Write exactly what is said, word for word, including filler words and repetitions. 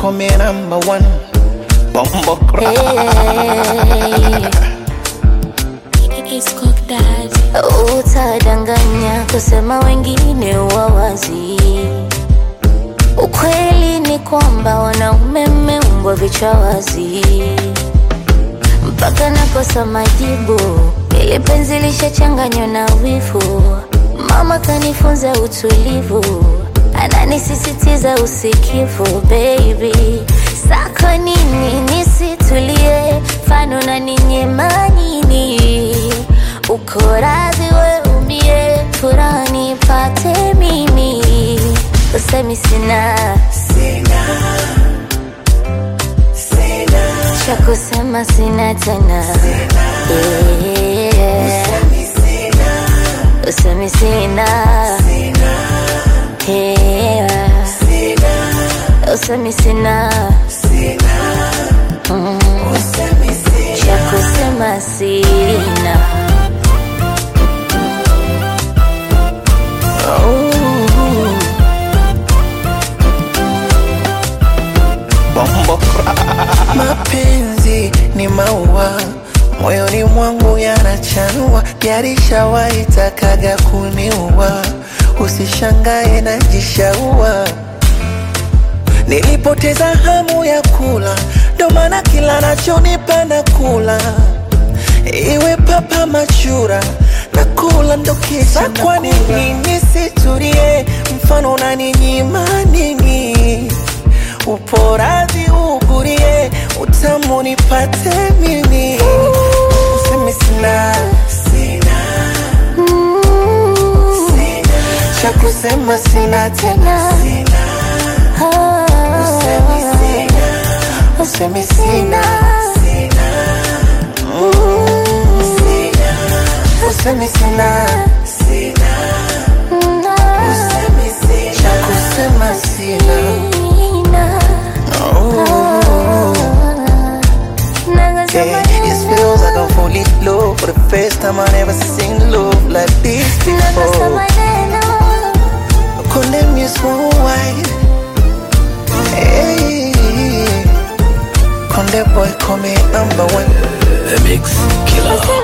call me number one. Bumbo Hey, it's cooked that. Utadanganya kusema wengine wawazi. Ukweli ni kwamba wanaume mmeumbwa vichwa wazi. Mpaka nakosa majibu, ile penzi lishachanganywa na wivu. Mama kanifunza utulivu, ananisisitiza usikivu. Baby, sako nini nisitulie, fano na ninyema nini? Uko radhi we umie, furaha nipate mimi. Usemi sina, Sina, sina, cha kusema sina tena. Yeah. usemi sina, Usemi sina, sina, yeah. sina, Usemi sina, sina, mm. usemi sina. Cha kusema sina. Oh, Bumbo mapenzi ni maua, moyoni mwangu yanachanua, yarishawahi takaga kuniua. Usishangae najishaua, nilipoteza hamu ya kula, ndo maana kila nachonipa na kula. Iwe papa machura na kula ndo kisha. Kwa nini nisitulie, mfano unaninyima nini? Upo radhi ugurie, utamu nipate mimi. Usemi sina, sina, sina, cha kusema sina tena. Sina, usemi sina, usemi sina, sina, mm, sina, usemi sina, sina, usemi sina, cha kusema sina. Yeah, it feels like I'm fully low. For the first time I never seen love like this before. Condemn you small white. Hey, Condemn boy, call me number one. The Mix Killer.